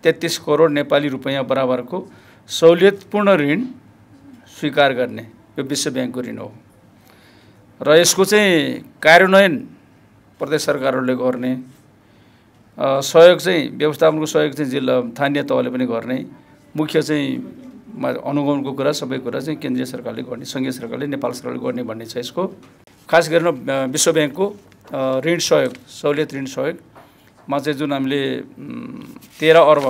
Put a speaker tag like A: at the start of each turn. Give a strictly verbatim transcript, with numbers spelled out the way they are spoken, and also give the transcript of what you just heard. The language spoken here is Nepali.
A: तेत्तीस करोड नेपाली रुपैयाँ बराबरको सहुलियतपूर्ण ऋण स्वीकार गर्ने यो विश्व ब्याङ्कको ऋण हो र यसको चाहिँ कार्यान्वयन प्रदेश सरकारहरूले गर्ने, सहयोग चाहिँ व्यवस्थापनको सहयोग चाहिँ जिल्ला स्थानीय तहले पनि गर्ने, मुख्य चाहिँ अनुगमनको कुरा सबै कुरा चाहिँ केन्द्रीय सरकारले गर्ने, सङ्घीय सरकारले, नेपाल सरकारले गर्ने भन्ने छ। यसको खास गरेर विश्व ब्याङ्कको ऋण सहयोग, सहुलियत ऋण सहयोगमा चाहिँ जुन हामीले तेह्र अर्ब